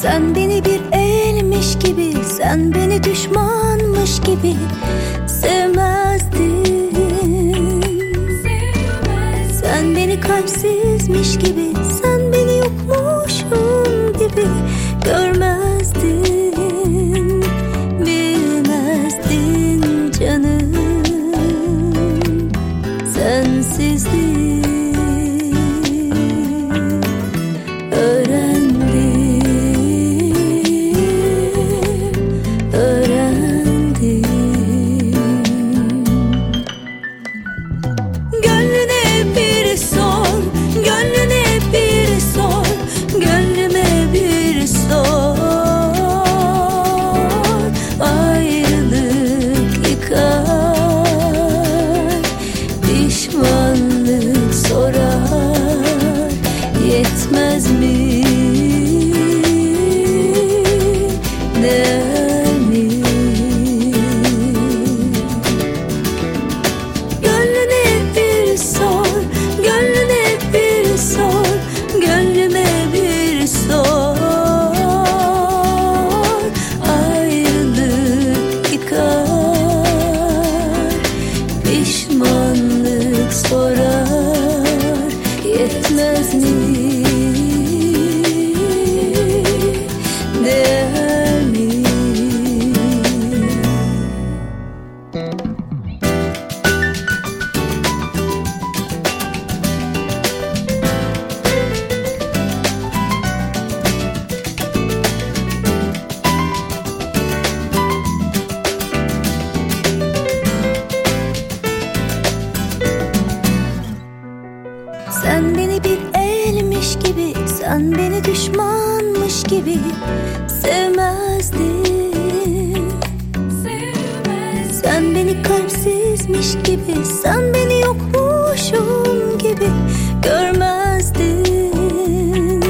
Sen beni bir elmiş gibi, sen beni düşmanmış gibi sevmezdin. Sen beni kalpsizmiş gibi, sen beni yokmuşum gibi görmezdin. Bilmezdin canım sensizliği. Yetmez mi? Değer mi? Gönlüne bir sor, gönlüne bir sor, gönlüme bir sor. Ayrılık yıkar, pişmanlık sorar. Yetmez mi? Değer mi? Sen beni bir elmiş gibi, sen beni düşmanmış gibi sevmezdin. Sen beni kalpsizmiş gibi, sen beni yokmuşum gibi görmezdin.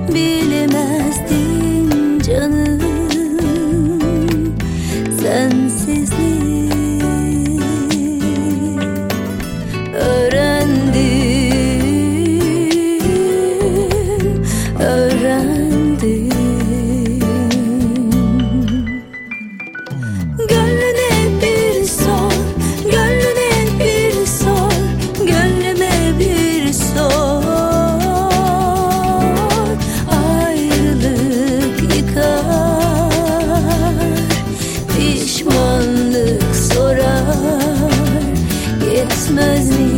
Bilemezdin canım sensizliği. Öğrendim. Gönlüne bir sor, gönlüne bir sor, gönlüme bir sor. Ayrılık yıkar, pişmanlık sorar. Yetmez mi?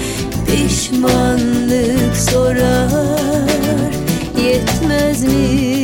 Pişmanlık sorar. Yetmez mi?